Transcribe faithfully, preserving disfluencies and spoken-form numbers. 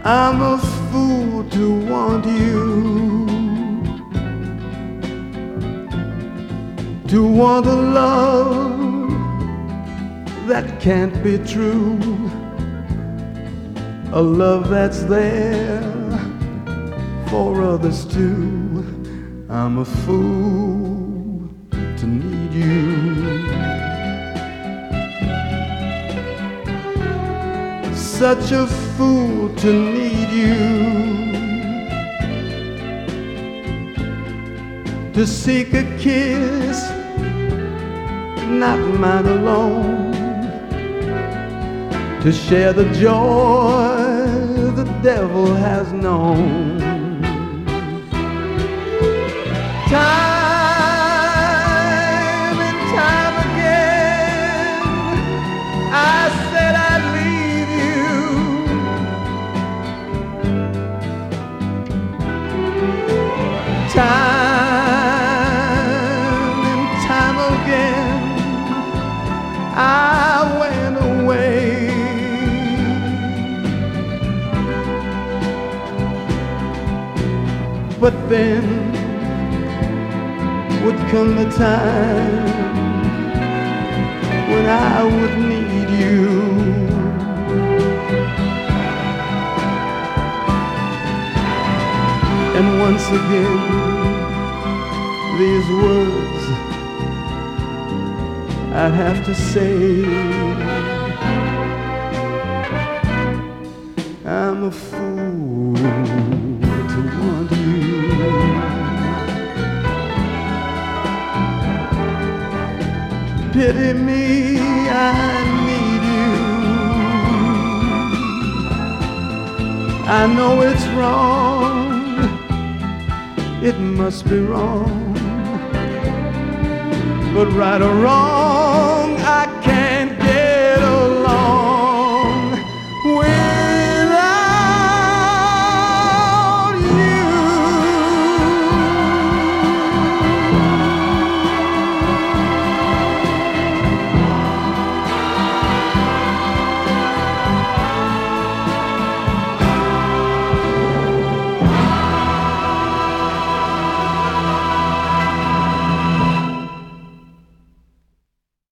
I'm a fool to want you, to want a love that can't be true, a love that's there for others too. I'm a fool to need you, such a fool to need you, to seek a kiss, not mine alone, to share the joy the devil has known. Time and time again I said I'd leave you, time and time again I went away, but then would come the time when I would need you, and once again these words I'd have to say. I'm a fool to want you, pity me, I need you. I know it's wrong, it must be wrong, but right or wrong